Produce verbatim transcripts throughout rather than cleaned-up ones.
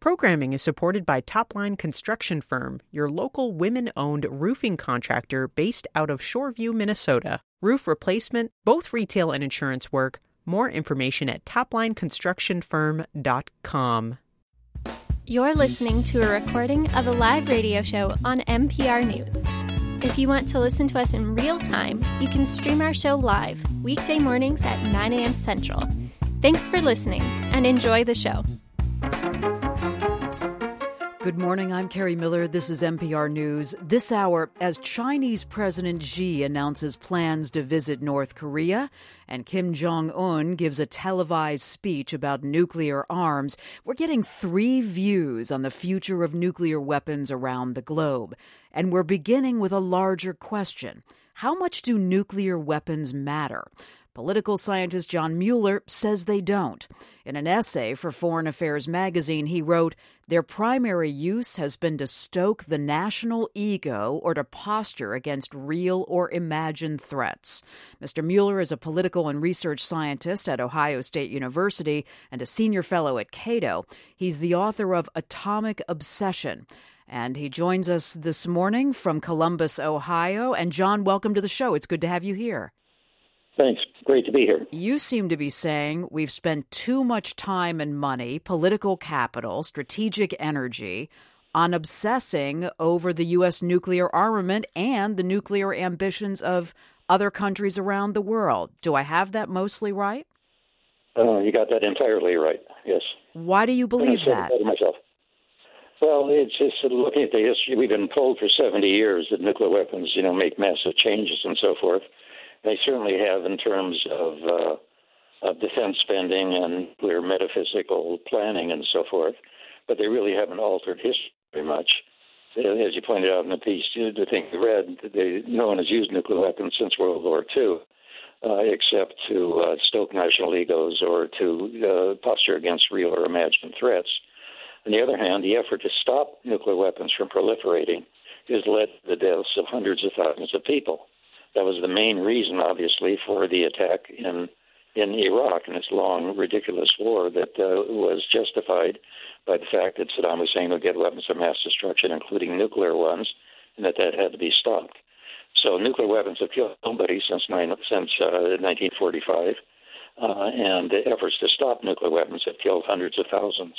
Programming is supported by Topline Construction Firm, your local women-owned roofing contractor based out of Shoreview, Minnesota. Roof replacement, both retail and insurance work. More information at topline construction firm dot com. You're listening to a recording of a live radio show on N P R News. If you want to listen to us in real time, you can stream our show live, weekday mornings at nine a.m. Central. Thanks for listening, and enjoy the show. Good morning, I'm Carrie Miller. This is N P R News. This hour, as Chinese President Xi announces plans to visit North Korea and Kim Jong-un gives a televised speech about nuclear arms, we're getting three views on the future of nuclear weapons around the globe. And we're beginning with a larger question. How much do nuclear weapons matter? Political scientist John Mueller says they don't. In an essay for Foreign Affairs magazine, he wrote, "Their primary use has been to stoke the national ego or to posture against real or imagined threats." Mister Mueller is a political and research scientist at Ohio State University and a senior fellow at Cato. He's the author of Atomic Obsession. And he joins us this morning from Columbus, Ohio. And John, welcome to the show. It's good to have you here. Thanks. Great to be here. You seem to be saying we've spent too much time and money, political capital, strategic energy on obsessing over the U S nuclear armament and the nuclear ambitions of other countries around the world. Do I have that mostly right? Uh, you got that entirely right, yes. Why do you believe that? I myself. Well, it's just looking at the history. We've been told for seventy years that nuclear weapons, you know, make massive changes and so forth. They certainly have in terms of, uh, of defense spending and nuclear metaphysical planning and so forth, but they really haven't altered history very much. As you pointed out in the piece, the thing you read, they, no one has used nuclear weapons since World War Two, uh, except to uh, stoke national egos or to uh, posture against real or imagined threats. On the other hand, the effort to stop nuclear weapons from proliferating has led to the deaths of hundreds of thousands of people. That was the main reason, obviously, for the attack in in Iraq and its long, ridiculous war that uh, was justified by the fact that Saddam Hussein would get weapons of mass destruction, including nuclear ones, and that that had to be stopped. So nuclear weapons have killed nobody since, nine, since uh, nineteen forty-five, uh, and the efforts to stop nuclear weapons have killed hundreds of thousands.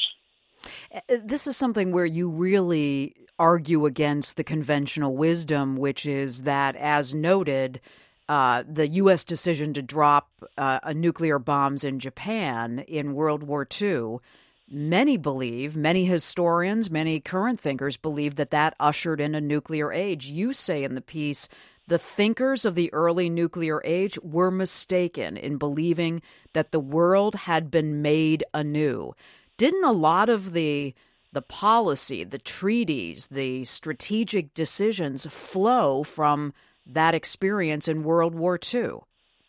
This is something where you really argue against the conventional wisdom, which is that, as noted, uh, the U S decision to drop uh, a nuclear bombs in Japan in World War Two, many believe, many historians, many current thinkers believe that that ushered in a nuclear age. You say in the piece, the thinkers of the early nuclear age were mistaken in believing that the world had been made anew. Didn't a lot of the the policy, the treaties, the strategic decisions flow from that experience in World War Two?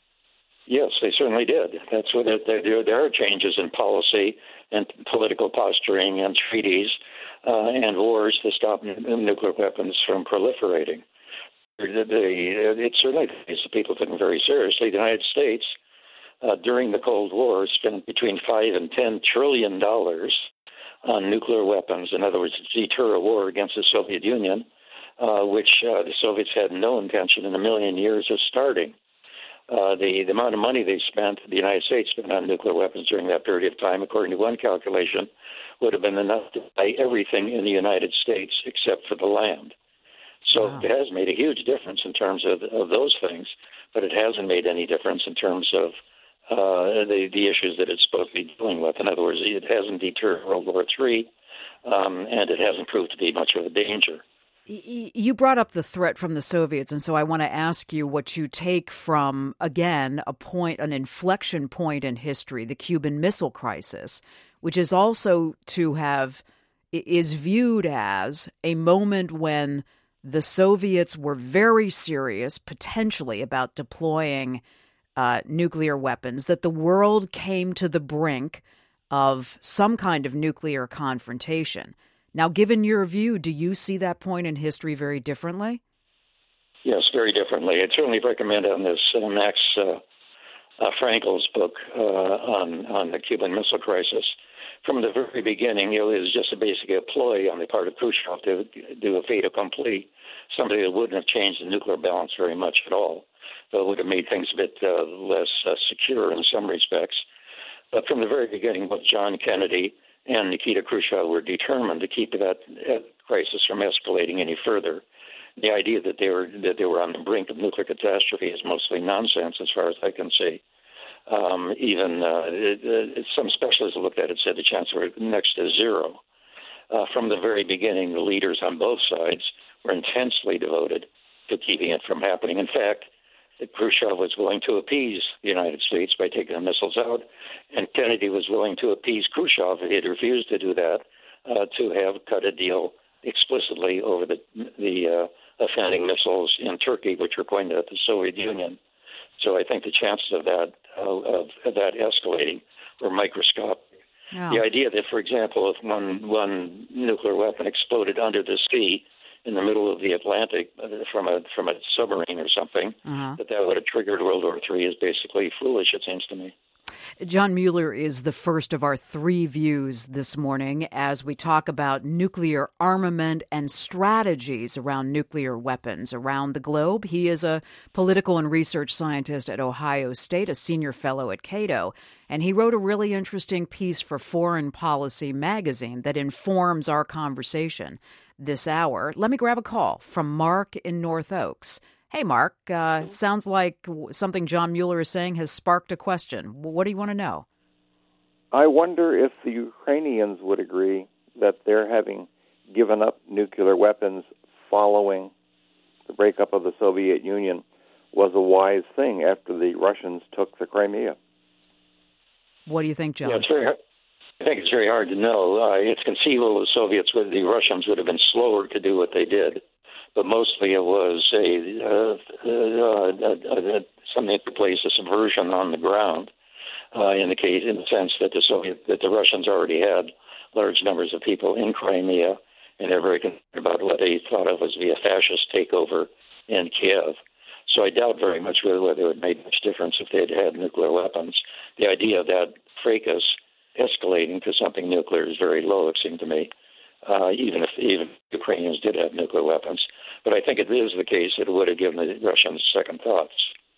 Yes, they certainly did. That's what it, there, there are changes in policy and political posturing and treaties uh, and wars to stop n- nuclear weapons from proliferating. The, the, it certainly is people taken very seriously. The United States, uh, during the Cold War, spent between five and ten trillion dollars on nuclear weapons. In other words, to deter a war against the Soviet Union, uh, which uh, the Soviets had no intention in a million years of starting. Uh, the, the amount of money they spent, the United States spent on nuclear weapons during that period of time, according to one calculation, would have been enough to buy everything in the United States except for the land. So wow. It has made a huge difference in terms of, of those things, but it hasn't made any difference in terms of uh, the, the issues that it's supposed to be dealing with. In other words, it hasn't deterred World War Three, um, and it hasn't proved to be much of a danger. You brought up the threat from the Soviets, and so I want to ask you what you take from, again, a point, an inflection point in history, the Cuban Missile Crisis, which is also to have, is viewed as a moment when the Soviets were very serious, potentially, about deploying uh, nuclear weapons, that the world came to the brink of some kind of nuclear confrontation. Now, given your view, do you see that point in history very differently? Yes, very differently. I'd certainly recommend on this uh, Max uh, uh, Frankel's book uh, on, on the Cuban Missile Crisis, from the very beginning, you know, it was just a basically a ploy on the part of Khrushchev to do a fait accompli, somebody that wouldn't have changed the nuclear balance very much at all. So it would have made things a bit uh, less uh, secure in some respects. But from the very beginning, both John Kennedy and Nikita Khrushchev were determined to keep that uh, crisis from escalating any further. The idea that they were that they were on the brink of nuclear catastrophe is mostly nonsense, as far as I can see. Um, even uh, it, it, some specialists looked at it and said the chances were next to zero. Uh, from the very beginning, the leaders on both sides were intensely devoted to keeping it from happening. In fact, Khrushchev was willing to appease the United States by taking the missiles out, and Kennedy was willing to appease Khrushchev. He had refused to do that, uh, to have cut a deal explicitly over the the uh, offending missiles in Turkey, which were pointed at the Soviet Union. So I think the chances of that uh, of, of that escalating were microscopic. Oh. The idea that, for example, if one one nuclear weapon exploded under the sea in the middle of the Atlantic uh, from a from a submarine or something, uh-huh. that that would have triggered World War Three is basically foolish, it seems to me. John Mueller is the first of our three views this morning as we talk about nuclear armament and strategies around nuclear weapons around the globe. He is a political and research scientist at Ohio State, a senior fellow at Cato, and he wrote a really interesting piece for Foreign Policy magazine that informs our conversation this hour. Let me grab a call from Mark in North Oaks. Hey, Mark, uh, sounds like something John Mueller is saying has sparked a question. What do you want to know? I wonder if the Ukrainians would agree that their having given up nuclear weapons following the breakup of the Soviet Union was a wise thing after the Russians took the Crimea. What do you think, John? Yeah, it's very hard. I think it's very hard to know. Uh, it's conceivable the Soviets, would, the Russians would have been slower to do what they did. But mostly it was a uh, uh, uh, uh, something that took place, a subversion on the ground. Uh, in the case, in the sense that the Soviet, that the Russians already had large numbers of people in Crimea, and they're very concerned about what they thought of as be a fascist takeover in Kiev. So I doubt very much whether, whether it would make much difference if they had had nuclear weapons. The idea of that fracas escalating to something nuclear is very low, it seemed to me. Uh, even if even Ukrainians did have nuclear weapons. But I think it is the case that it would have given the Russians second thoughts.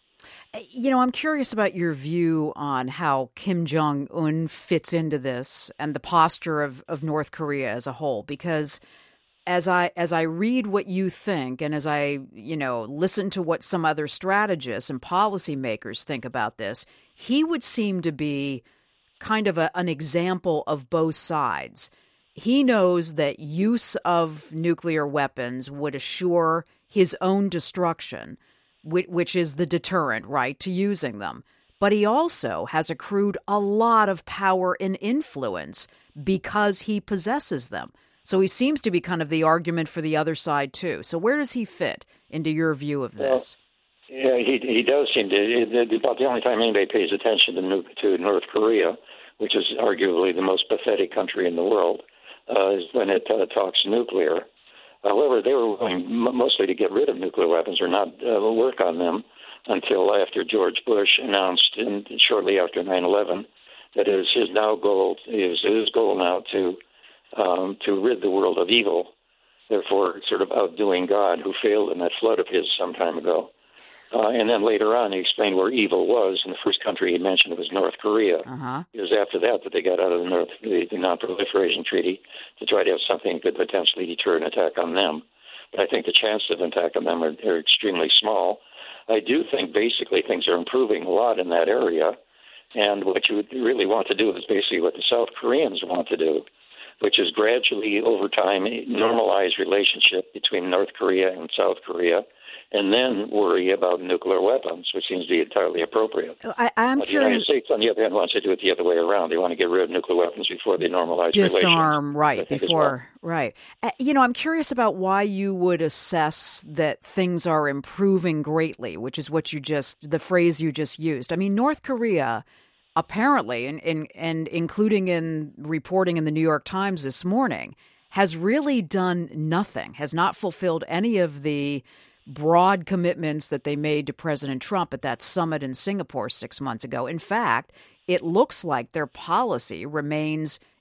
You know, I'm curious about your view on how Kim Jong-un fits into this and the posture of, of North Korea as a whole, because as I as I read what you think and as I, you know, listen to what some other strategists and policymakers think about this, he would seem to be kind of a, an example of both sides. He knows that use of nuclear weapons would assure his own destruction, which is the deterrent, right, to using them. But he also has accrued a lot of power and influence because he possesses them. So he seems to be kind of the argument for the other side, too. So where does he fit into your view of this? Well, yeah, he he does seem to. About the only time anybody pays attention to, to North Korea, which is arguably the most pathetic country in the world, Uh, is when it uh, talks nuclear. However, they were willing m- mostly to get rid of nuclear weapons or not uh, work on them until after George Bush announced, in, shortly after nine eleven, that it is his now goal is his goal now to um, to rid the world of evil. Therefore, sort of outdoing God, who failed in that flood of his some time ago. Uh, and then later on, he explained where evil was, and the first country he mentioned was North Korea. Uh-huh. It was after that that they got out of the, North, the, the Non-Proliferation Treaty to try to have something that could potentially deter an attack on them. But I think the chances of an attack on them are, are extremely small. I do think basically things are improving a lot in that area, and what you would really want to do is basically what the South Koreans want to do, which is gradually, over time, normalize relationship between North Korea and South Korea, and then worry about nuclear weapons, which seems to be entirely appropriate. I, I'm but curious. The United States, on the other hand, wants to do it the other way around. They want to get rid of nuclear weapons before they normalize Disarm, relations. right, before, well. right. Uh, you know, I'm curious about why you would assess that things are improving greatly, which is what you just, the phrase you just used. I mean, North Korea, apparently, and, and, and including in reporting in the New York Times this morning, has really done nothing, has not fulfilled any of the broad commitments that they made to President Trump at that summit in Singapore six months ago. In fact, it looks like their policy remains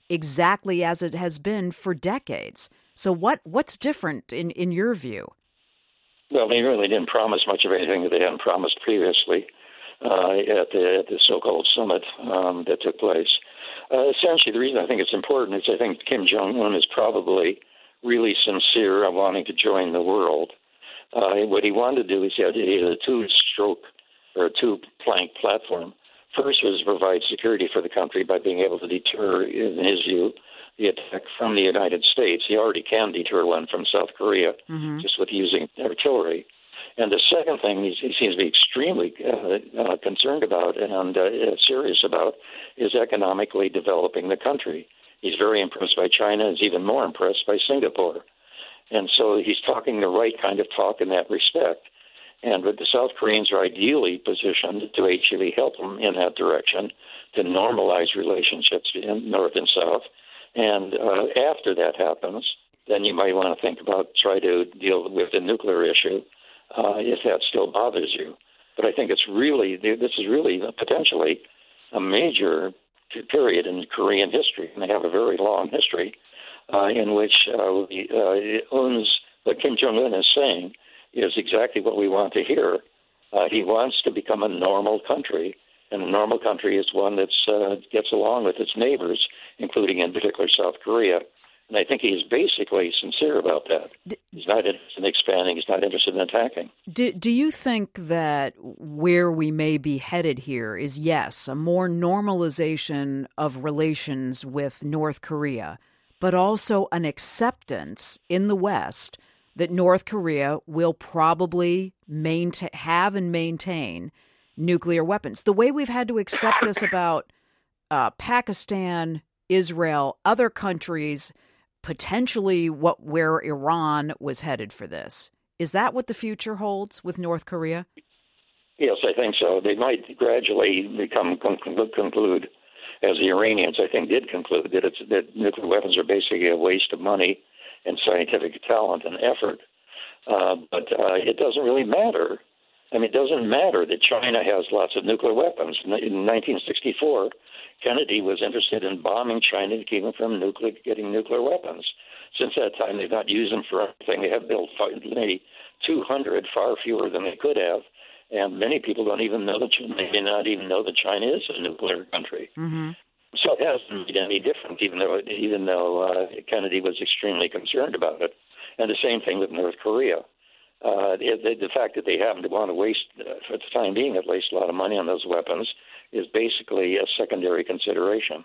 exactly as it has been for decades. So what what's different in, in your view? Well, they really didn't promise much of anything that they hadn't promised previously uh, at, the, at the so-called summit um, that took place. Uh, essentially, the reason I think it's important is I think Kim Jong-un is probably really sincere of wanting to join the world. Uh, what he wanted to do is he had a two-stroke or a two-plank platform. First was to provide security for the country by being able to deter, in his view, the attack from the United States. He already can deter one from South Korea, mm-hmm. just with using artillery. And the second thing he, he seems to be extremely uh, uh, concerned about and uh, serious about is economically developing the country. He's very impressed by China. He's even more impressed by Singapore. And so he's talking the right kind of talk in that respect. And but the South Koreans are ideally positioned to actually help them in that direction, to normalize relationships in North and South. And uh, after that happens, then you might want to think about try to deal with the nuclear issue uh, if that still bothers you. But I think it's really, this is really potentially a major period in Korean history, and they have a very long history uh, in which uh, uh, owns what Kim Jong-un is saying is exactly what we want to hear. Uh, he wants to become a normal country, and a normal country is one that uh, gets along with its neighbors, including in particular South Korea. And I think he's basically sincere about that. He's not interested in expanding. He's not interested in attacking. Do, do you think that where we may be headed here is, yes, a more normalization of relations with North Korea, but also an acceptance in the West that North Korea will probably maintain, have and maintain nuclear weapons? The way we've had to accept this about uh, Pakistan, Israel, other countries, potentially what where Iran was headed for this. Is that what the future holds with North Korea? Yes, I think so. They might gradually become conclude, as the Iranians, I think, did conclude, that it's that nuclear weapons are basically a waste of money and scientific talent and effort. Uh, but uh, it doesn't really matter. I mean, it doesn't matter that China has lots of nuclear weapons. In nineteen sixty-four, Kennedy was interested in bombing China to keep them from nuclear, getting nuclear weapons. Since that time, they've not used them for anything. They have built maybe two hundred, far fewer than they could have. And many people don't even know that, maybe not even know that China is a nuclear country. Mm-hmm. So it hasn't made any difference, even though even though uh, Kennedy was extremely concerned about it. And the same thing with North Korea. Uh, the, the fact that they happen to want to waste, uh, for the time being at least, a lot of money on those weapons is basically a secondary consideration.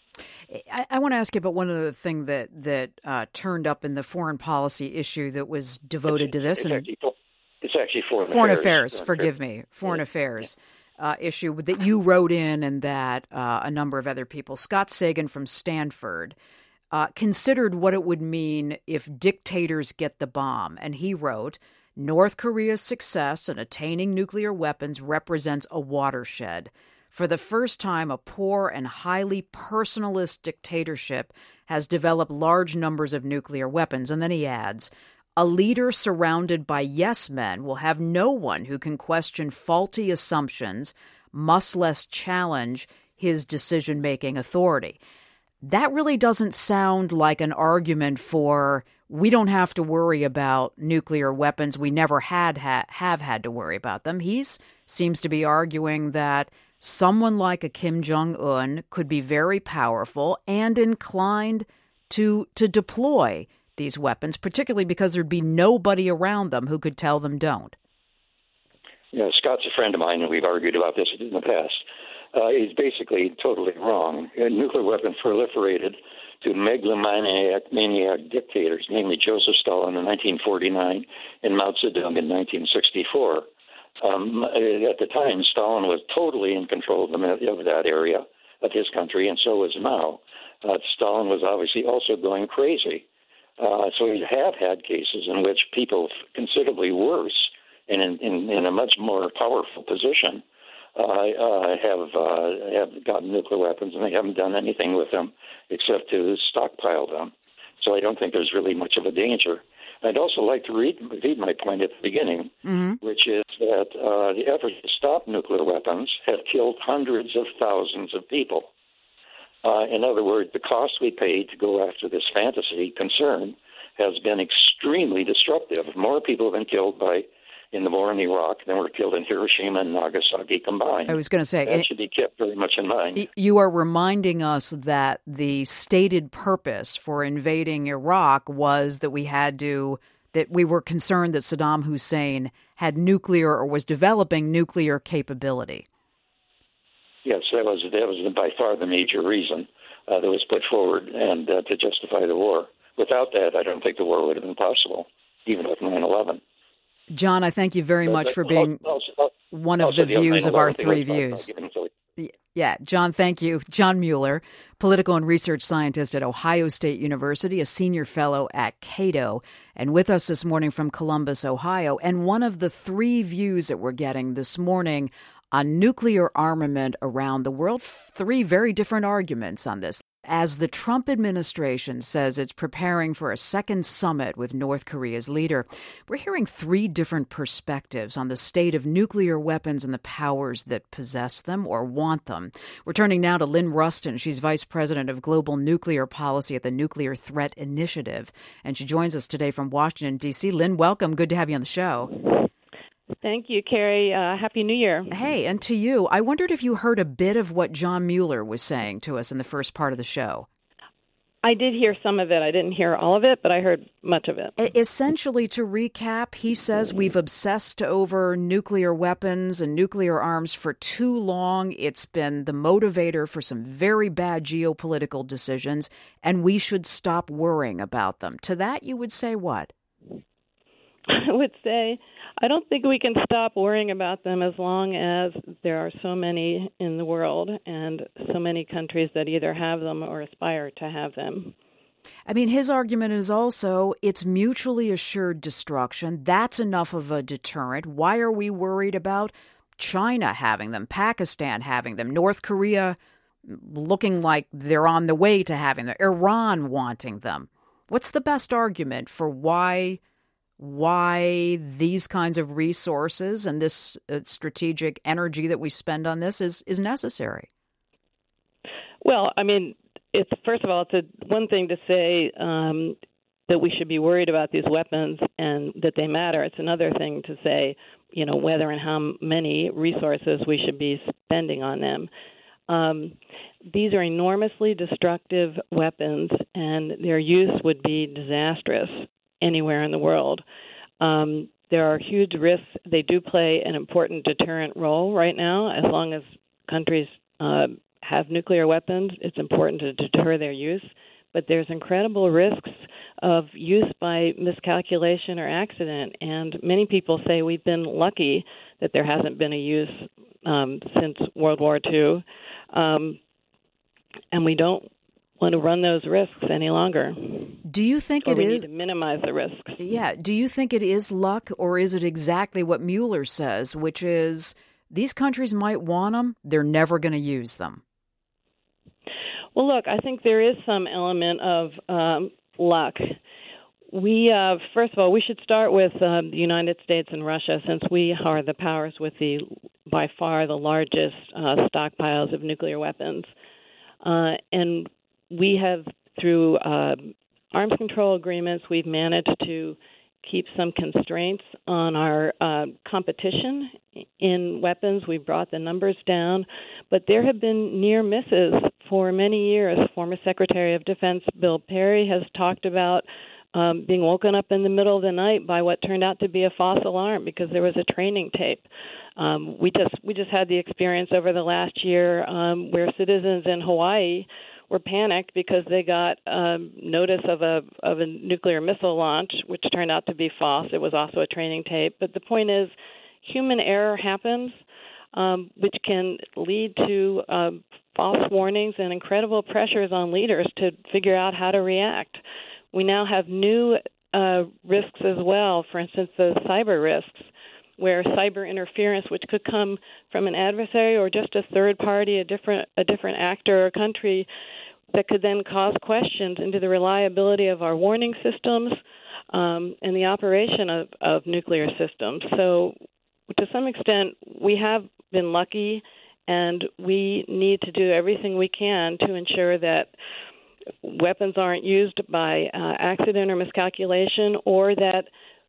I, I want to ask you about one other thing that that uh, turned up in the foreign policy issue that was devoted it's, to this. It's, and actually, it's actually foreign, foreign affairs. affairs. Forgive me, foreign yeah. affairs. Uh, issue that you wrote in and that uh, a number of other people. Scott Sagan from Stanford uh, considered what it would mean if dictators get the bomb. And he wrote, North Korea's success in attaining nuclear weapons represents a watershed. For the first time, a poor and highly personalist dictatorship has developed large numbers of nuclear weapons. And then he adds, a leader surrounded by yes men will have no one who can question faulty assumptions, much less challenge his decision-making authority. That really doesn't sound like an argument for we don't have to worry about nuclear weapons. We never had ha- have had to worry about them. He seems to be arguing that someone like a Kim Jong-un could be very powerful and inclined to to deploy these weapons, particularly because there'd be nobody around them who could tell them don't. Yeah, Scott's a friend of mine, and we've argued about this in the past. Uh, he's basically totally wrong. A nuclear weapon proliferated to megalomaniac maniac dictators, namely Joseph Stalin in nineteen forty-nine and Mao Zedong in nineteen sixty-four. Um, at the time, Stalin was totally in control of, the, of that area of his country, and so was Mao. Uh, Stalin was obviously also going crazy. Uh, so we have had cases in which people considerably worse and in, in, in a much more powerful position uh, uh, have uh, have gotten nuclear weapons, and they haven't done anything with them except to stockpile them. So I don't think there's really much of a danger. I'd also like to read, read my point at the beginning, mm-hmm. which is that uh, the effort to stop nuclear weapons have killed hundreds of thousands of people. Uh, in other words, the cost we paid to go after this fantasy concern has been extremely disruptive. More people have been killed by in the war in Iraq than were killed in Hiroshima and Nagasaki combined. I was going to say that it should be kept very much in mind. You are reminding us that the stated purpose for invading Iraq was that we had to, that we were concerned that Saddam Hussein had nuclear or was developing nuclear capability. Yes, that was that was by far the major reason uh, that was put forward and uh, to justify the war. Without that, I don't think the war would have been possible, even with nine eleven. John, I thank you very much for being also, also, one of the views of our three views. Yeah, John, thank you. John Mueller, political and research scientist at Ohio State University, a senior fellow at Cato, and with us this morning from Columbus, Ohio. And one of the three views that we're getting this morning on nuclear armament around the world, three very different arguments on this. As the Trump administration says it's preparing for a second summit with North Korea's leader, we're hearing three different perspectives on the state of nuclear weapons and the powers that possess them or want them. We're turning now to Lynn Ruston. She's vice president of global nuclear policy at the Nuclear Threat Initiative, and she joins us today from Washington, D C. Lynn, welcome. Good to have you on the show. Thank you, Carrie. Uh, Happy New Year. Hey, and to you, I wondered if you heard a bit of what John Mueller was saying to us in the first part of the show. I did hear some of it. I didn't hear all of it, but I heard much of it. Essentially, to recap, he says we've obsessed over nuclear weapons and nuclear arms for too long. It's been the motivator for some very bad geopolitical decisions, and we should stop worrying about them. To that, you would say what? I would say I don't think we can stop worrying about them as long as there are so many in the world and so many countries that either have them or aspire to have them. I mean, his argument is also it's mutually assured destruction. That's enough of a deterrent. Why are we worried about China having them, Pakistan having them, North Korea looking like they're on the way to having them, Iran wanting them? What's the best argument for why why these kinds of resources and this uh, strategic energy that we spend on this is, is necessary? Well, I mean, it's first of all, it's a, one thing to say um, that we should be worried about these weapons and that they matter. It's another thing to say, you know, whether and how many resources we should be spending on them. Um, these are enormously destructive weapons, and their use would be disastrous anywhere in the world. Um, there are huge risks. They do play an important deterrent role right now. As long as countries uh, have nuclear weapons, it's important to deter their use. But there's incredible risks of use by miscalculation or accident. And many people say we've been lucky that there hasn't been a use um, since World War Two. Um, and we don't want to run those risks any longer. Do you think or it we is? need to minimize the risks. Yeah. Do you think it is luck, or is it exactly what Mueller says, which is these countries might want them, they're never going to use them? Well, look, I think there is some element of um, luck. We, uh, first of all, we should start with uh, the United States and Russia, since we are the powers with the, by far, the largest uh, stockpiles of nuclear weapons. Uh, and we have, through uh, arms control agreements, we've managed to keep some constraints on our uh, competition in weapons. We've brought the numbers down, but there have been near misses for many years. Former Secretary of Defense Bill Perry has talked about um, being woken up in the middle of the night by what turned out to be a false alarm because there was a training tape. Um, we just we just had the experience over the last year um, where citizens in Hawaii were panicked because they got um, notice of a of a nuclear missile launch, which turned out to be false. It was also a training tape. But the point is, human error happens, um, which can lead to uh, false warnings and incredible pressures on leaders to figure out how to react. We now have new uh, risks as well. For instance, the cyber risks, where cyber interference, which could come from an adversary or just a third party, a different a different actor or country, that could then cause questions into the reliability of our warning systems um, and the operation of, of nuclear systems. So to some extent, we have been lucky, And we need to do everything we can to ensure that weapons aren't used by uh, accident or miscalculation, or that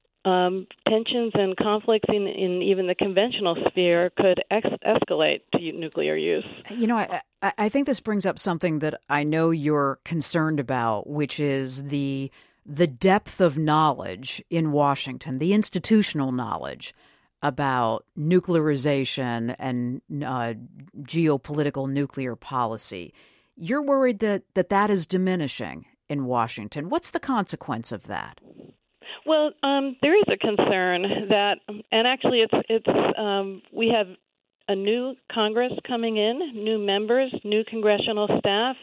um, tensions and conflicts in, in even the conventional sphere could ex- escalate to nuclear use. You know, I, I think this brings up something that I know you're concerned about, which is the the depth of knowledge in Washington, the institutional knowledge about nuclearization and uh, geopolitical nuclear policy. You're worried that, that that is diminishing in Washington. What's the consequence of that? Well, um, there is a concern that, and actually it's it's um, we have a new Congress coming in, new members, new congressional staff,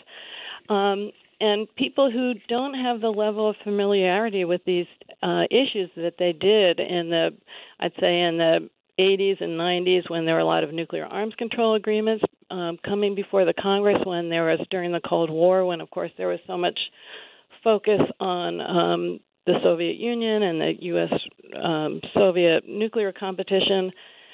um, and people who don't have the level of familiarity with these uh, issues that they did in the, I'd say in the eighties and nineties, when there were a lot of nuclear arms control agreements um, coming before the Congress, when there was during the Cold War, when of course there was so much focus on um, the Soviet Union and the U S um, Soviet nuclear competition,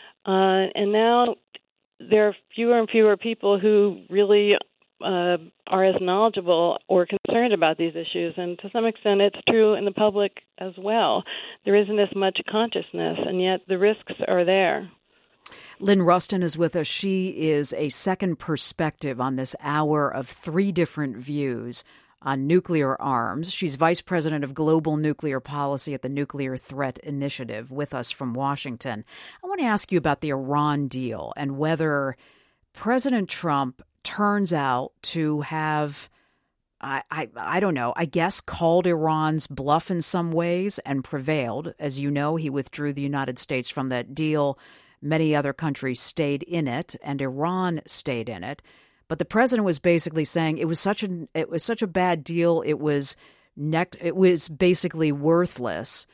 uh, and now there are fewer and fewer people who really uh, are as knowledgeable or concerned about these issues, and to some extent it's true in the public as well. There isn't as much consciousness, and yet the risks are there. Lynn Ruston is with us. She is a second perspective on this hour of three different views on nuclear arms. She's vice president of global nuclear policy at the Nuclear Threat Initiative, with us from Washington. I want to ask you about the Iran deal and whether President Trump turns out to have, I, I, I don't know, I guess called Iran's bluff in some ways and prevailed. As you know, he withdrew the United States from that deal. Many other countries stayed in it, and Iran stayed in it. But the president was basically saying it was such a it was such a bad deal. It was neck, it was basically worthless.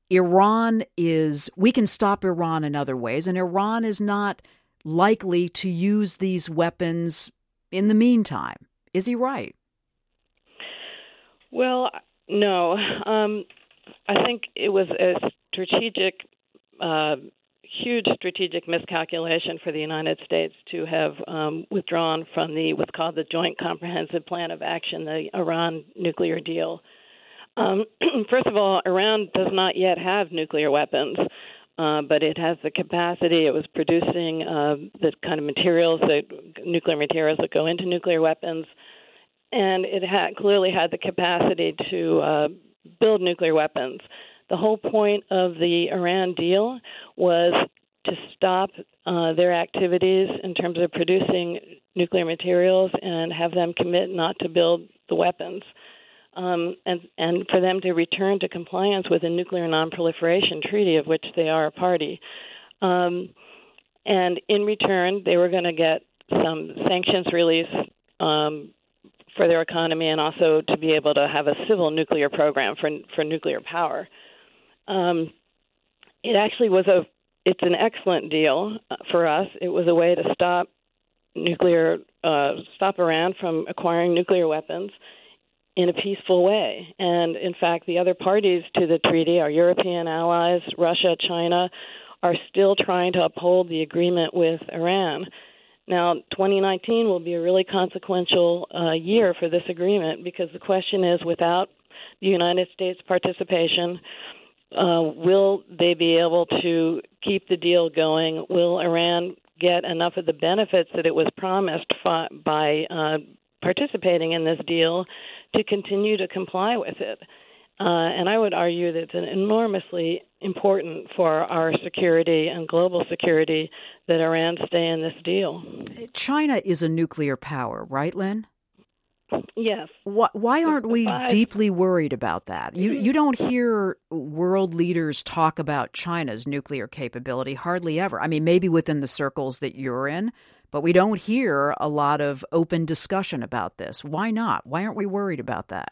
Iran is we can stop Iran in other ways, and Iran is not likely to use these weapons in the meantime. Is he right? Well, no. Um, I think it was a strategic. Uh, huge strategic miscalculation for the United States to have um, withdrawn from the what's called the Joint Comprehensive Plan of Action, the Iran nuclear deal. Um, first of all, Iran does not yet have nuclear weapons, uh, but it has the capacity. It was producing uh, the kind of materials, that nuclear materials that go into nuclear weapons, and it had, clearly had the capacity to uh, build nuclear weapons. The whole point of the Iran deal was to stop uh, their activities in terms of producing nuclear materials and have them commit not to build the weapons, um, and, and for them to return to compliance with the Nuclear Non-Proliferation Treaty, of which they are a party. Um, and in return, they were going to get some sanctions release um, for their economy, and also to be able to have a civil nuclear program for for nuclear power. Um, it actually was a, it's an excellent deal for us. It was a way to stop nuclear, uh, stop Iran from acquiring nuclear weapons in a peaceful way. And in fact, the other parties to the treaty, our European allies, Russia, China, are still trying to uphold the agreement with Iran. Now, twenty nineteen will be a really consequential uh, year for this agreement, because the question is, without the United States participation, Uh, will they be able to keep the deal going? Will Iran get enough of the benefits that it was promised fi- by uh, participating in this deal to continue to comply with it? Uh, and I would argue that it's enormously important for our security and global security that Iran stay in this deal. China is a nuclear power, right, Lynn? Yes. Why, why aren't we deeply worried about that? You you don't hear world leaders talk about China's nuclear capability hardly ever. I mean, maybe within the circles that you're in, but we don't hear a lot of open discussion about this. Why not? Why aren't we worried about that?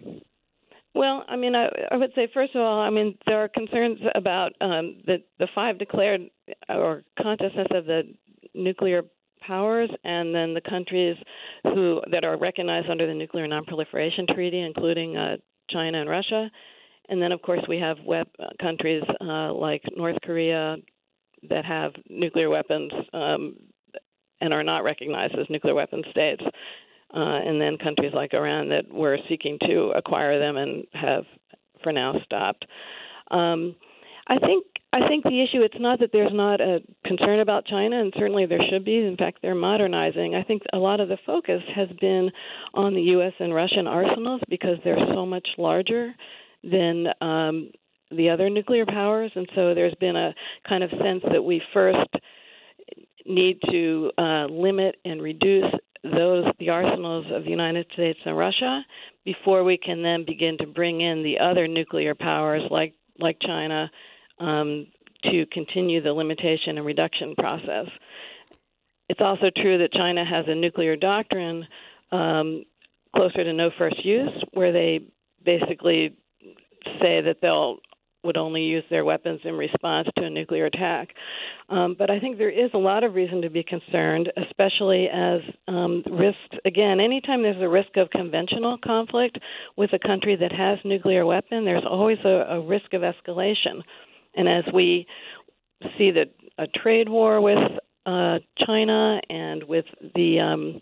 Well, I mean, I, I would say, first of all, I mean, there are concerns about um, the, the five declared or consciousness of the nuclear powers, and then the countries who that are recognized under the Nuclear Non-Proliferation Treaty, including uh, China and Russia. And then, of course, we have web, uh, countries uh, like North Korea that have nuclear weapons um, and are not recognized as nuclear weapon states, uh, and then countries like Iran that were seeking to acquire them and have for now stopped. Um, I think I think the issue, it's not that there's not a concern about China, and certainly there should be. In fact, they're modernizing. I think a lot of the focus has been on the U S and Russian arsenals because they're so much larger than um, the other nuclear powers, and so there's been a kind of sense that we first need to uh, limit and reduce those the arsenals of the United States and Russia before we can then begin to bring in the other nuclear powers like like China um, to continue the limitation and reduction process. It's also true that China has a nuclear doctrine um, closer to no first use, where they basically say that they'll would only use their weapons in response to a nuclear attack. Um, but I think there is a lot of reason to be concerned, especially as um, risks, again, anytime there's a risk of conventional conflict with a country that has nuclear weapon, there's always a, a risk of escalation. And as we see that a trade war with uh, China and with the um,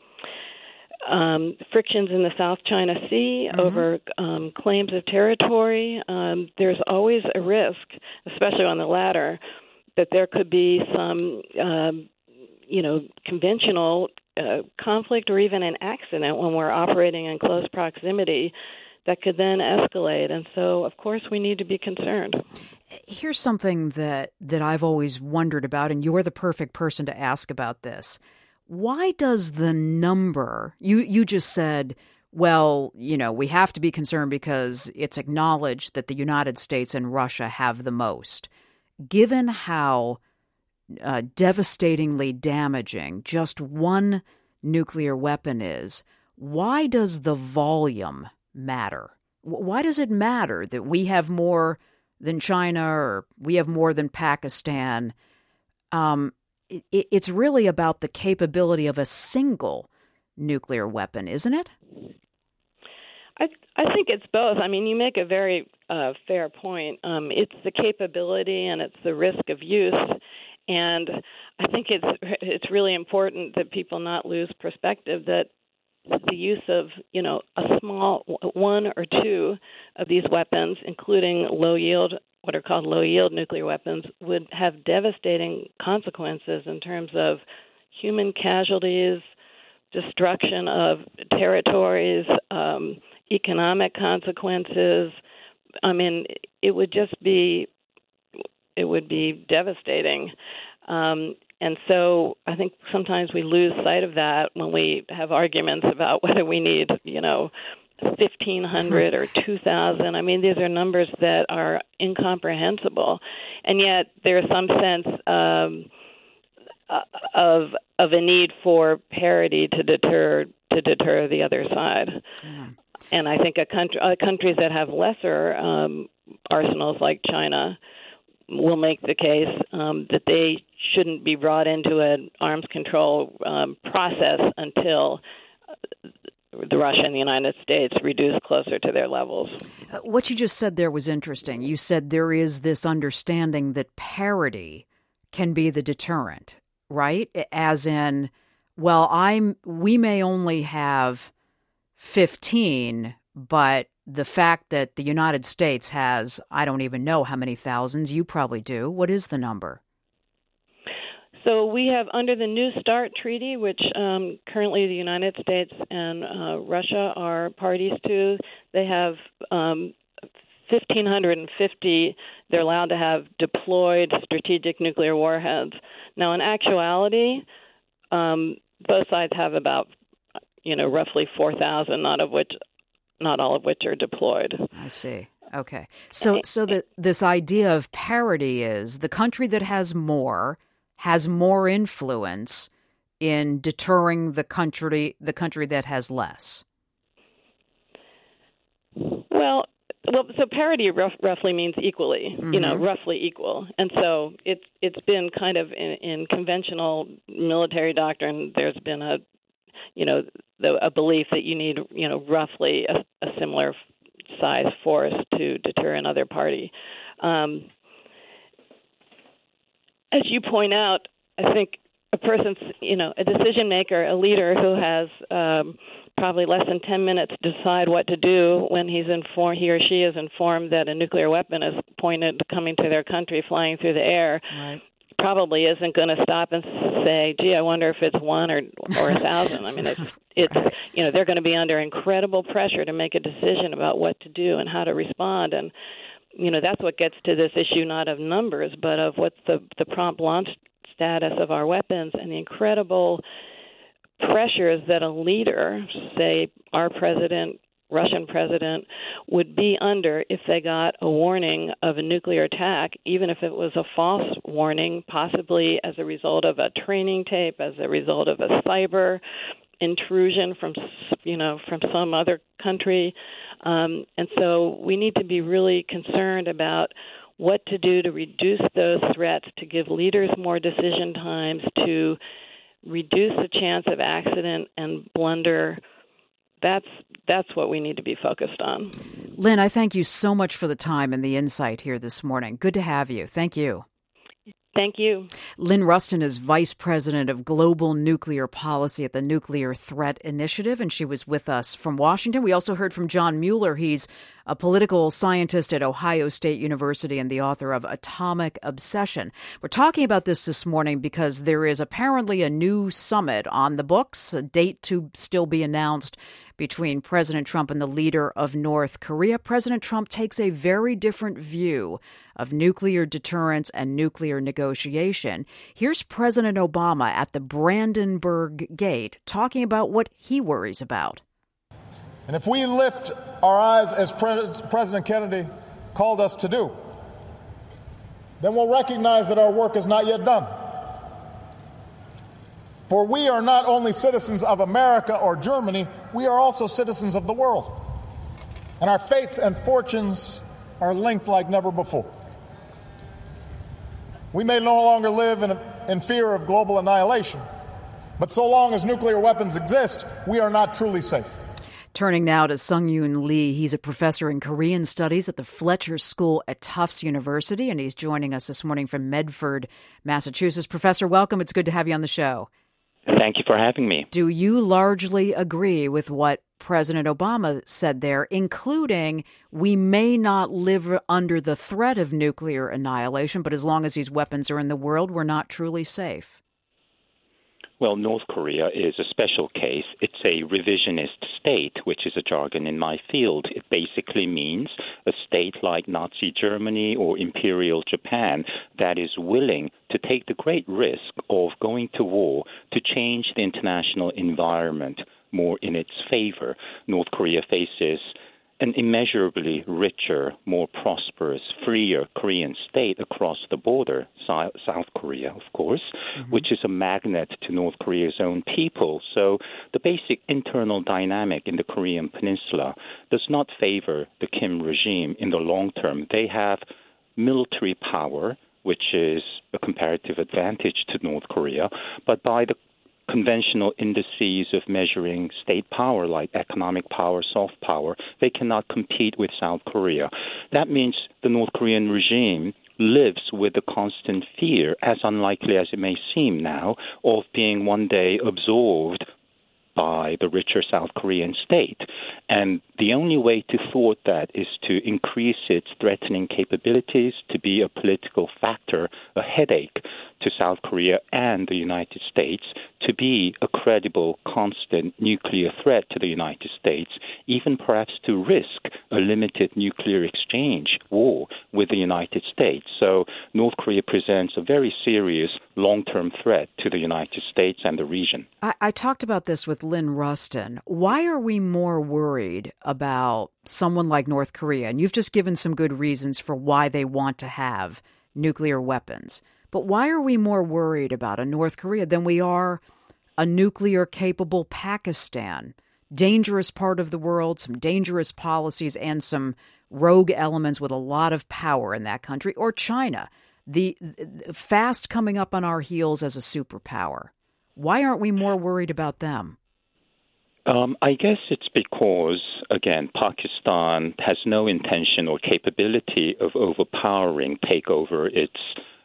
Um, frictions in the South China Sea mm-hmm. over um, claims of territory, um, there's always a risk, especially on the latter, that there could be some, um, you know, conventional uh, conflict or even an accident when we're operating in close proximity that could then escalate. And so, of course, we need to be concerned. Here's something that, that I've always wondered about, and you're the perfect person to ask about this. Why does the number, you, you just said, well, you know, we have to be concerned because it's acknowledged that the United States and Russia have the most. Given how uh, devastatingly damaging just one nuclear weapon is, why does the volume matter? Why does it matter that we have more than China or we have more than Pakistan? Um It's really about the capability of a single nuclear weapon, isn't it? I I think it's both. I mean, you make a very uh, fair point. Um, it's the capability and it's the risk of use, and I think it's it's really important that people not lose perspective that the use of, you know, a small one or two of these weapons, including low yield, what are called low-yield nuclear weapons, would have devastating consequences in terms of human casualties, destruction of territories, um, economic consequences. I mean, it would just be, it would be devastating. Um, and so I think sometimes we lose sight of that when we have arguments about whether we need, you know, fifteen hundred or two thousand. I mean, these are numbers that are incomprehensible, and yet there's some sense um, of of a need for parity to deter to deter the other side. Yeah. And I think a country, uh, countries that have lesser um, arsenals, like China, will make the case um, that they shouldn't be brought into an arms control um, process until the Russia and the United States reduce closer to their levels. Uh, what you just said there was interesting. You said there is this understanding that parity can be the deterrent, right? As in, well, I'm we may only have fifteen, but the fact that the United States has, I don't even know how many thousands, you probably do. What is the number? So we have, under the New START treaty, which um, currently the United States and uh, Russia are parties to, they have um, one thousand five hundred fifty, they're allowed to have deployed strategic nuclear warheads. Now, in actuality, um, both sides have about, you know, roughly four thousand, not of which, not all of which are deployed. I see. Okay. So, so the, this idea of parity is the country that has more has more influence in deterring the country the country that has less. Well, well, so parity rough, roughly means equally, mm-hmm. you know, roughly equal. And so it's it's been kind of in, in conventional military doctrine, there's been a, you know, the, a belief that you need, you know, roughly a, a similar size force to deter another party. Um, As you point out, I think a person's, you know, a decision maker, a leader who has um, probably less than ten minutes to decide what to do when he's informed, he or she is informed that a nuclear weapon is pointed coming to their country, flying through the air. Right. Probably isn't going to stop and say, gee, I wonder if it's one or or a thousand. I mean, it's, it's right. you know, they're going to be under incredible pressure to make a decision about what to do and how to respond. And, you know, that's what gets to this issue not of numbers, but of what's the, the prompt launch status of our weapons and the incredible pressures that a leader, say our president, Russian president, would be under if they got a warning of a nuclear attack, even if it was a false warning, possibly as a result of a training tape, as a result of a cyber intrusion from, you know, from some other country. Um, and so we need to be really concerned about what to do to reduce those threats, to give leaders more decision times, to reduce the chance of accident and blunder. That's that's what we need to be focused on. Lynn, I thank you so much for the time and the insight here this morning. Good to have you. Thank you. Thank you. Lynn Ruston is Vice President of Global Nuclear Policy at the Nuclear Threat Initiative, and she was with us from Washington. We also heard from John Mueller. He's a political scientist at Ohio State University and the author of Atomic Obsession. We're talking about this this morning because there is apparently a new summit on the books, a date to still be announced, between President Trump and the leader of North Korea. President Trump takes a very different view of nuclear deterrence and nuclear negotiation. Here's President Obama at the Brandenburg Gate talking about what he worries about. And if we lift our eyes as President Kennedy called us to do, then we'll recognize that our work is not yet done. For we are not only citizens of America or Germany, we are also citizens of the world. And our fates and fortunes are linked like never before. We may no longer live in, in fear of global annihilation, but so long as nuclear weapons exist, we are not truly safe. Turning now to Sung-Yoon Lee. He's a professor in Korean studies at the Fletcher School at Tufts University, and he's joining us this morning from Medford, Massachusetts. Professor, welcome. It's good to have you on the show. Thank you for having me. Do you largely agree with what President Obama said there, including we may not live under the threat of nuclear annihilation, but as long as these weapons are in the world, we're not truly safe? Well, North Korea is a special case. It's a revisionist state, which is a jargon in my field. It basically means a state like Nazi Germany or Imperial Japan that is willing to take the great risk of going to war to change the international environment more in its favor. North Korea faces an immeasurably richer, more prosperous, freer Korean state across the border, South Korea, of course, mm-hmm. which is a magnet to North Korea's own people. So the basic internal dynamic in the Korean peninsula does not favor the Kim regime in the long term. They have military power, which is a comparative advantage to North Korea, but by the conventional indices of measuring state power like economic power, soft power, they cannot compete with South Korea. That means the North Korean regime lives with the constant fear, as unlikely as it may seem now, of being one day absorbed by the richer South Korean state. And the only way to thwart that is to increase its threatening capabilities, to be a political factor, a headache to South Korea and the United States, to be a credible, constant nuclear threat to the United States, even perhaps to risk a limited nuclear exchange war with the United States. So North Korea presents a very serious long-term threat to the United States and the region. I, I talked about this with Lynn Ruston. Why are we more worried about someone like North Korea? And you've just given some good reasons for why they want to have nuclear weapons. But why are we more worried about a North Korea than we are a nuclear-capable Pakistan? Dangerous part of the world, some dangerous policies, and some rogue elements with a lot of power in that country. Or China, the, the fast coming up on our heels as a superpower. Why aren't we more worried about them? Um, I guess it's because, again, Pakistan has no intention or capability of overpowering, take over its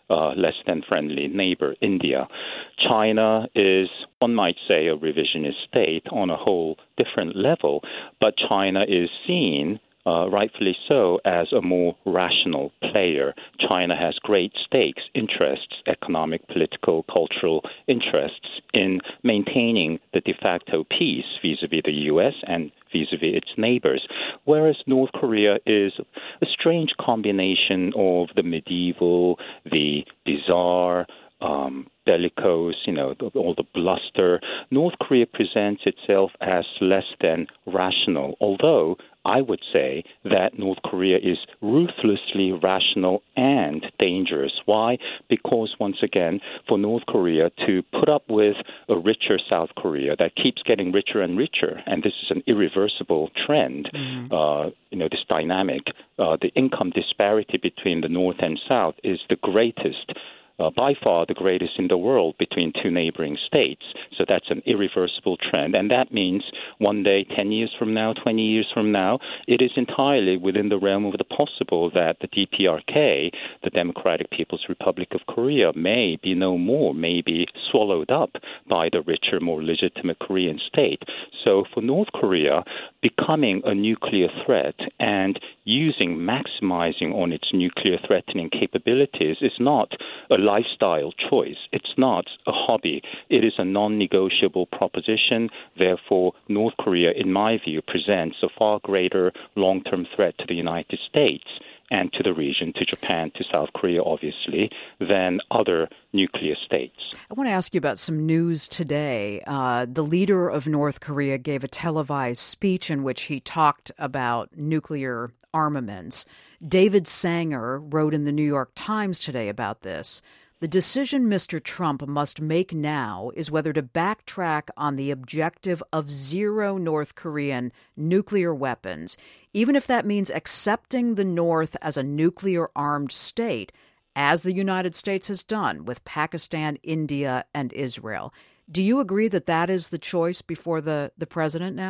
uh, less than friendly neighbor, India. China is, one might say, a revisionist state on a whole different level, but China is seen, Uh, rightfully so, as a more rational player. China has great stakes, interests, economic, political, cultural interests in maintaining the de facto peace vis-a-vis the U S and vis-a-vis its neighbors, whereas North Korea is a strange combination of the medieval, the bizarre, um, bellicose, you know, the, all the bluster. North Korea presents itself as less than rational, although I would say that North Korea is ruthlessly rational and dangerous. Why? Because, once again, for North Korea to put up with a richer South Korea that keeps getting richer and richer, and this is an irreversible trend, mm-hmm. uh, you know, this dynamic, uh, the income disparity between the North and South is the greatest, Uh, by far the greatest in the world between two neighboring states. So that's an irreversible trend. And that means one day, ten years from now, twenty years from now, it is entirely within the realm of the possible that the D P R K, the Democratic People's Republic of Korea, may be no more, may be swallowed up by the richer, more legitimate Korean state. So for North Korea, becoming a nuclear threat and using, maximizing on its nuclear threatening capabilities is not a lifestyle choice. It's not a hobby. It is a non-negotiable proposition. Therefore, North Korea, in my view, presents a far greater long-term threat to the United States and to the region, to Japan, to South Korea, obviously, than other nuclear states. I want to ask you about some news today. Uh, the leader of North Korea gave a televised speech in which he talked about nuclear armaments. David Sanger wrote in the New York Times today about this. The decision Mister Trump must make now is whether to backtrack on the objective of zero North Korean nuclear weapons, even if that means accepting the North as a nuclear-armed state, as the United States has done with Pakistan, India, and Israel. Do you agree that that is the choice before the, the president now?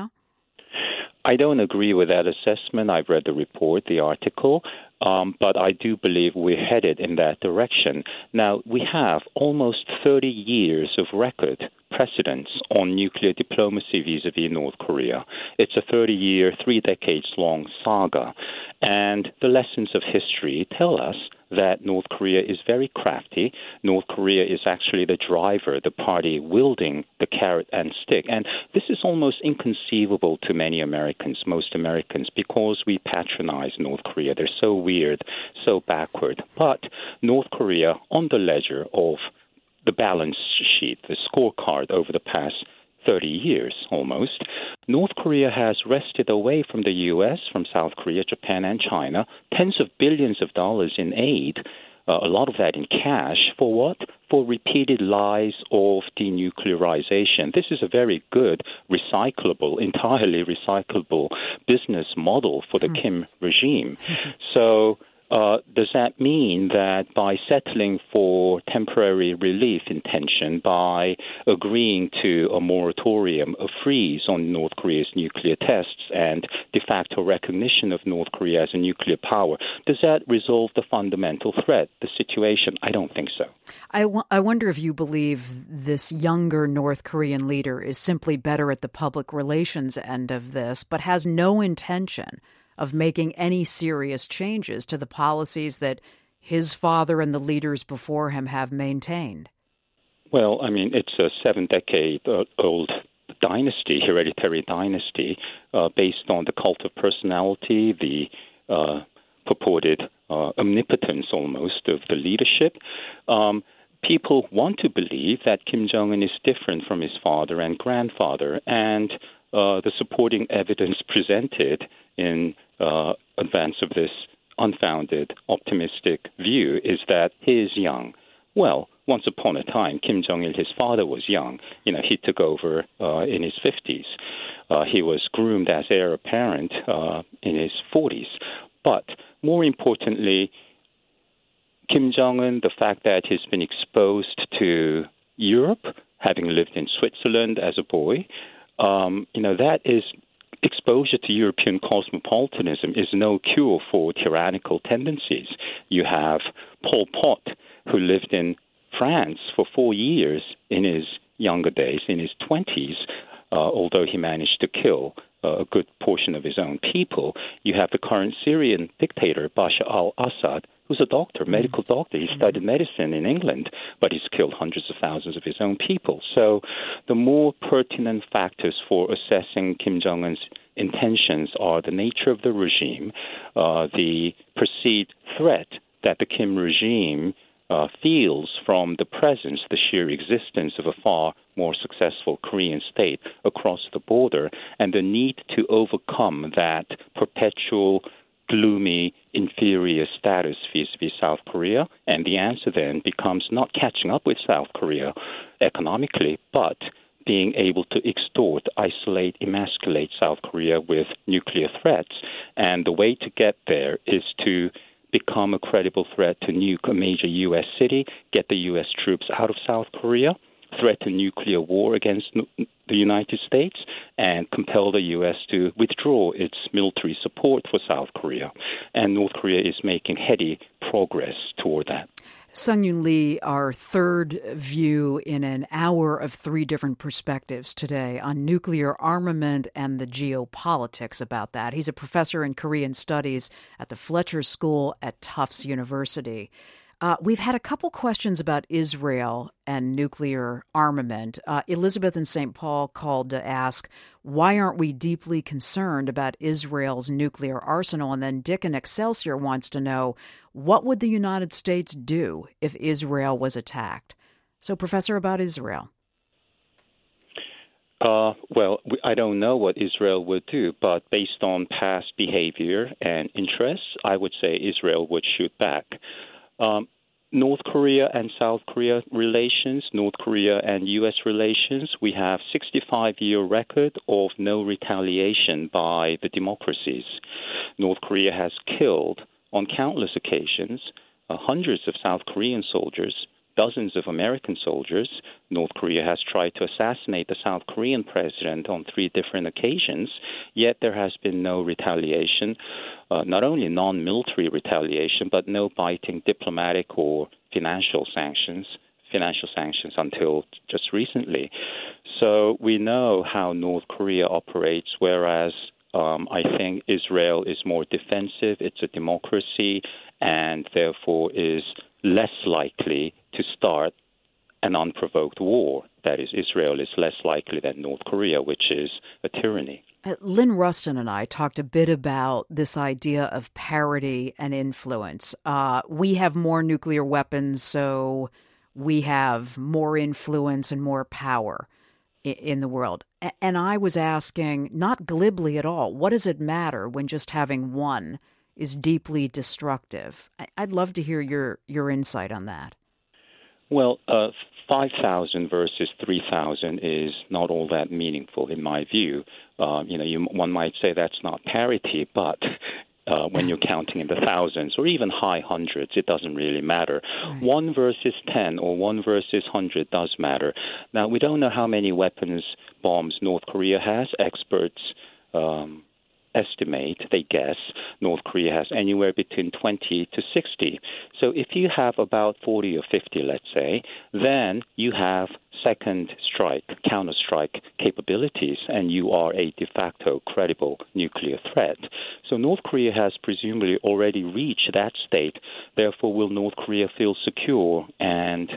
I don't agree with that assessment. I've read the report, the article, um, but I do believe we're headed in that direction. Now, we have almost thirty years of record precedence on nuclear diplomacy vis-a-vis North Korea. It's a thirty-year, three decades-long saga, and the lessons of history tell us that North Korea is very crafty. North Korea is actually the driver, the party wielding the carrot and stick. And this is almost inconceivable to many Americans, most Americans, because we patronize North Korea. They're so weird, so backward. But North Korea, on the ledger of the balance sheet, the scorecard over the past thirty years almost, North Korea has wrested away from the U S, from South Korea, Japan, and China, tens of billions of dollars in aid, uh, a lot of that in cash, for what? For repeated lies of denuclearization. This is a very good, recyclable, entirely recyclable business model for the Kim regime. So Uh, does that mean that by settling for temporary relief intention, by agreeing to a moratorium, a freeze on North Korea's nuclear tests and de facto recognition of North Korea as a nuclear power, does that resolve the fundamental threat, the situation? I don't think so. I, w- I wonder if you believe this younger North Korean leader is simply better at the public relations end of this, but has no intention of making any serious changes to the policies that his father and the leaders before him have maintained. Well, I mean, it's a seven-decade-old dynasty, hereditary dynasty, uh, based on the cult of personality, the uh, purported uh, omnipotence almost of the leadership. Um, people want to believe that Kim Jong-un is different from his father and grandfather, and uh, the supporting evidence presented in uh, advance of this unfounded, optimistic view is that he is young. Well, once upon a time, Kim Jong-il, his father, was young. You know, he took over uh, in his fifties. Uh, he was groomed as heir apparent uh, in his forties. But more importantly, Kim Jong-un, the fact that he's been exposed to Europe, having lived in Switzerland as a boy, um, you know, that is exposure to European cosmopolitanism is no cure for tyrannical tendencies. You have Pol Pot who lived in France for four years in his younger days, in his twenties, uh, although he managed to kill uh, a good portion of his own people. You have the current Syrian dictator, Bashar al-Assad, who's a doctor, medical doctor. He studied medicine in England, but he's killed hundreds of thousands of his own people. So the more pertinent factors for assessing Kim Jong-un's intentions are the nature of the regime, uh, the perceived threat that the Kim regime uh, feels from the presence, the sheer existence of a far more successful Korean state across the border, and the need to overcome that perpetual gloomy, inferior status vis-a-vis South Korea. And the answer then becomes not catching up with South Korea economically, but being able to extort, isolate, emasculate South Korea with nuclear threats. And the way to get there is to become a credible threat to nuke a major U S city, get the U S troops out of South Korea, threaten nuclear war against the United States, and compel the U S to withdraw its military support for South Korea. And North Korea is making heady progress toward that. Sung-Yoon Lee, our third view in an hour of three different perspectives today on nuclear armament and the geopolitics about that. He's a professor in Korean studies at the Fletcher School at Tufts University. Uh, we've had a couple questions about Israel and nuclear armament. Uh, Elizabeth in Saint Paul called to ask, why aren't we deeply concerned about Israel's nuclear arsenal? And then Dick in Excelsior wants to know, what would the United States do if Israel was attacked? So, Professor, about Israel. Uh, well, I don't know what Israel would do, but based on past behavior and interests, I would say Israel would shoot back. Um, North Korea and South Korea relations, North Korea and U S relations, we have sixty-five-year record of no retaliation by the democracies. North Korea has killed, on countless occasions, uh, hundreds of South Korean soldiers, dozens of American soldiers. North Korea has tried to assassinate the South Korean president on three different occasions, yet there has been no retaliation, uh, not only non-military retaliation, but no biting diplomatic or financial sanctions, financial sanctions until just recently. So we know how North Korea operates, whereas um, I think Israel is more defensive. It's a democracy and therefore is less likely to start an unprovoked war. That is, Israel is less likely than North Korea, which is a tyranny. Uh, Lynn Ruston and I talked a bit about this idea of parity and influence. Uh, we have more nuclear weapons, so we have more influence and more power in, in the world. A- and I was asking, not glibly at all, what does it matter when just having one is deeply destructive? I- I'd love to hear your, your insight on that. Well, uh, five thousand versus three thousand is not all that meaningful in my view. Uh, you know, you, one might say that's not parity, but uh, when you're counting in the thousands or even high hundreds, it doesn't really matter. Right. One versus ten or one versus hundred does matter. Now, we don't know how many weapons, bombs North Korea has. Experts um estimate, they guess, North Korea has anywhere between twenty to sixty. So if you have about forty or fifty, let's say, then you have second strike, counter-strike capabilities, and you are a de facto credible nuclear threat. So North Korea has presumably already reached that state. Therefore, will North Korea feel secure and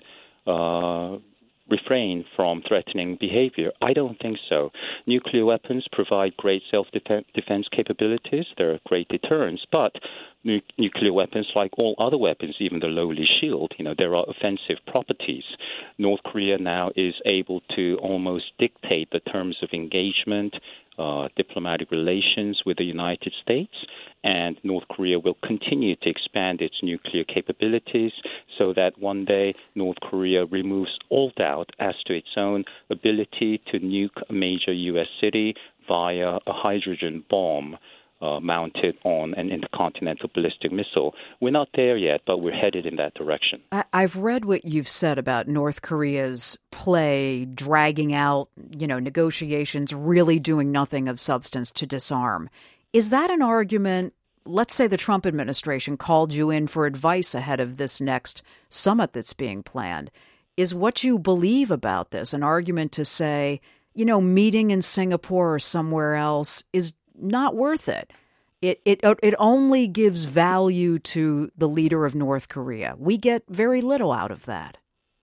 uh refrain from threatening behavior? I don't think so. Nuclear weapons provide great self-defense capabilities. They're great deterrents, but nu- nuclear weapons, like all other weapons, even the lowly shield, you know, there are offensive properties. North Korea now is able to almost dictate the terms of engagement, uh, diplomatic relations with the United States, and North Korea will continue to expand its nuclear capabilities so that one day North Korea removes all doubt as to its own ability to nuke a major U S city via a hydrogen bomb uh, mounted on an intercontinental ballistic missile. We're not there yet, but we're headed in that direction. I've read what you've said about North Korea's play, dragging out, you know, negotiations, really doing nothing of substance to disarm. Is that an argument let's say the Trump administration called you in for advice ahead of this next summit that's being planned. Is what you believe about this an argument to say, you know, meeting in Singapore or somewhere else is not worth it? It it it only gives value to the leader of North Korea. We get very little out of that.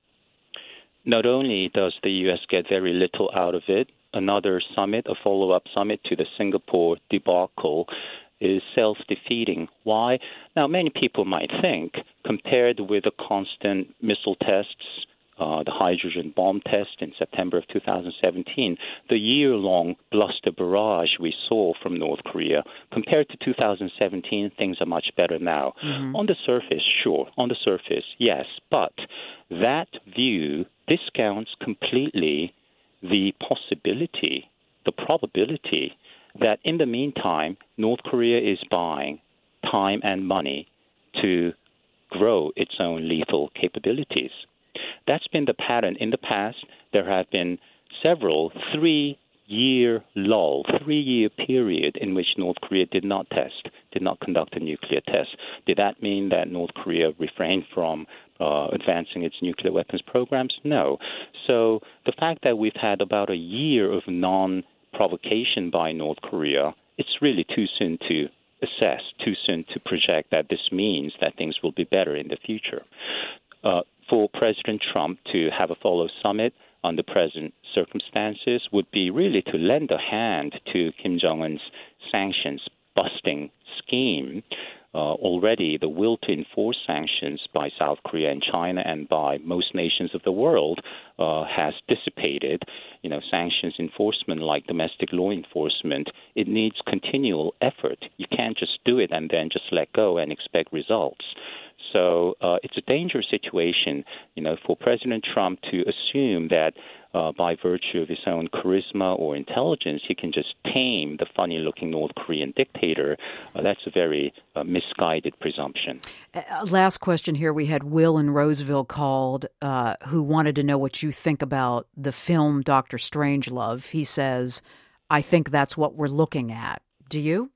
Not only does the U S get very little out of it, another summit, a follow-up summit to the Singapore debacle, is self-defeating. Why? Now, many people might think, compared with the constant missile tests, uh, the hydrogen bomb test in September of two thousand seventeen, the year-long bluster barrage we saw from North Korea, compared to two thousand seventeen, things are much better now. Mm-hmm. On the surface, sure. On the surface, yes. But that view discounts completely the possibility, the probability that in the meantime, North Korea is buying time and money to grow its own lethal capabilities. That's been the pattern. In the past, there have been several three-year lull, three-year period in which North Korea did not test, did not conduct a nuclear test. Did that mean that North Korea refrained from uh, advancing its nuclear weapons programs? No. So the fact that we've had about a year of non-provocation by North Korea, it's really too soon to assess, too soon to project that this means that things will be better in the future. Uh, for President Trump to have a follow summit under present circumstances would be really to lend a hand to Kim Jong-un's sanctions-busting scheme. Uh, already, the will to enforce sanctions by South Korea and China and by most nations of the world uh, has dissipated. You know, sanctions enforcement, like domestic law enforcement, it needs continual effort. You can't just do it and then just let go and expect results. So uh, it's a dangerous situation, you know, for President Trump to assume that uh, by virtue of his own charisma or intelligence, he can just tame the funny-looking North Korean dictator. Uh, that's a very uh, misguided presumption. Uh, last question here. We had Will in Roseville called, uh, who wanted to know what you think about the film Doctor Strangelove. He says, I think that's what we're looking at. Do you?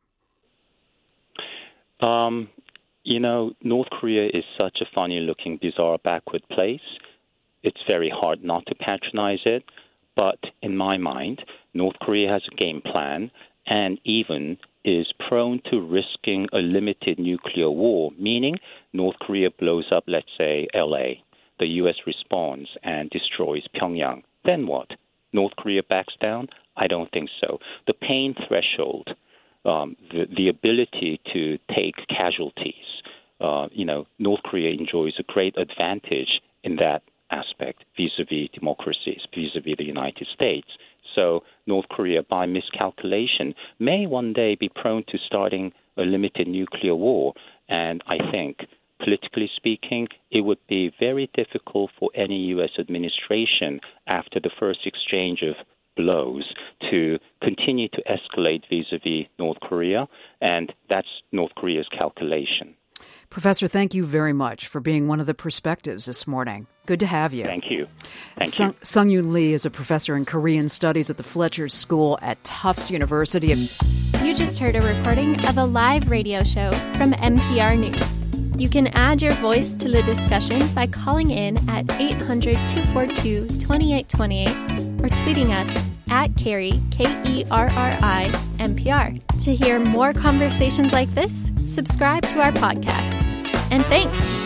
Um. You know, North Korea is such a funny-looking, bizarre, backward place. It's very hard not to patronize it. But in my mind, North Korea has a game plan and even is prone to risking a limited nuclear war, meaning North Korea blows up, let's say, L A. The U S responds and destroys Pyongyang. Then what? North Korea backs down? I don't think so. The pain threshold, Um, the, the ability to take casualties. Uh, you know, North Korea enjoys a great advantage in that aspect vis-a-vis democracies, vis-a-vis the United States. So North Korea, by miscalculation, may one day be prone to starting a limited nuclear war. And I think, politically speaking, it would be very difficult for any U S administration after the first exchange of blows to continue to escalate vis-a-vis North Korea, and that's North Korea's calculation. Professor, thank you very much for being one of the perspectives this morning. Good to have you. Thank you. Thank Sung, you. Sung-Yoon Lee is a professor in Korean Studies at the Fletcher School at Tufts University. You just heard a recording of a live radio show from N P R News. You can add your voice to the discussion by calling in at eight hundred, two four two, two eight two eight or tweeting us at Kerry, K E R R I, N P R. To hear more conversations like this, subscribe to our podcast. And thanks!